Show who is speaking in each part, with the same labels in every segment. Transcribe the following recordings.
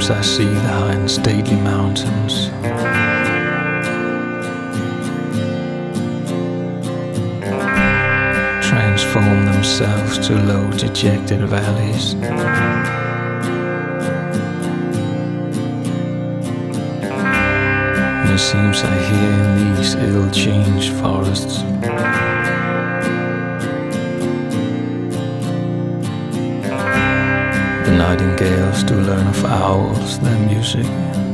Speaker 1: seems I see the high and stately mountains. Transform themselves to low, dejected valleys. And it seems I hear in these ill-changed forests the nightingales do learn of owls their music.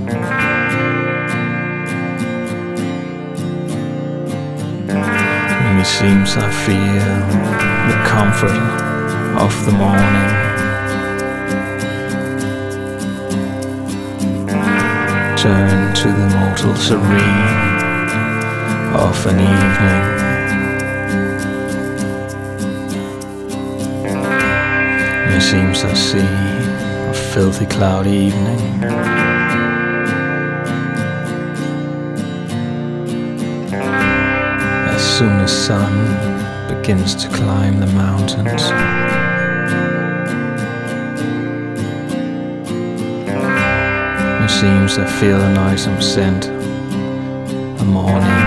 Speaker 1: And it seems I feel the comfort of the morning. Turn to the mortal serene of an evening. It seems I see a filthy cloudy evening. As soon as sun begins to climb the mountains, it seems I feel a noisome scent, a morning.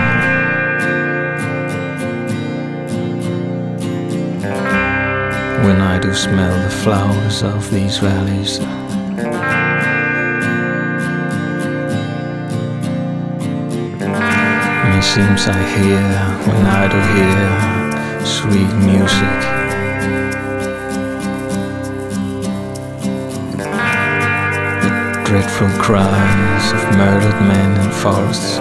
Speaker 1: When I do smell the flowers of these valleys, and it seems I hear, when I do hear, sweet music. The dreadful cries of murdered men in forests.